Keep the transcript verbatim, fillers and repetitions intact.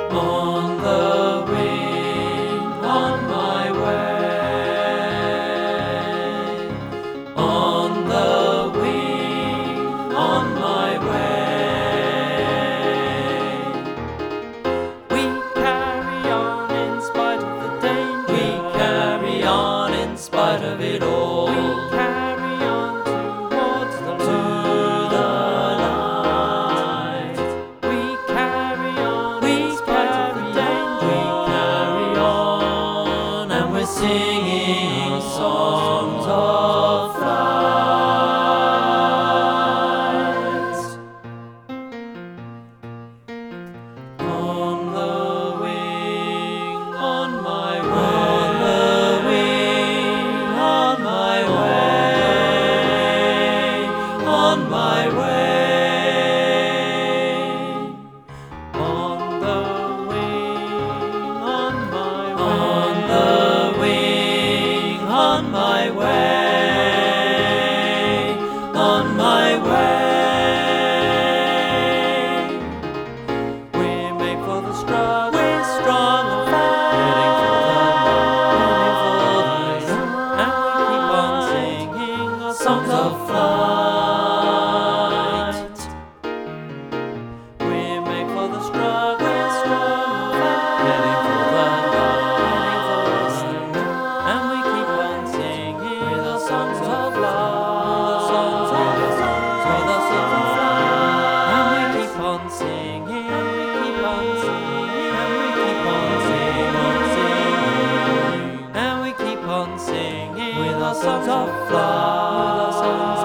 On the wing, on my way. On the wing, on my way. We carry on in spite of the danger. We carry on in spite of it all. We carry on towards the light. We carry on in spite of the danger. We carry on, and we're singing songs of flight. On the wing, on my way. On my way, on the wing, on my way, on the wing, on my way, on my way. We're made for the struggle, we're strong and fast, heading for the light, and we keep on singing our songs of flight. Songs of love, songs of songs of the songs of love, and we keep on singing, and we keep on singing, and we keep on singing, and we keep on singing with our songs of love.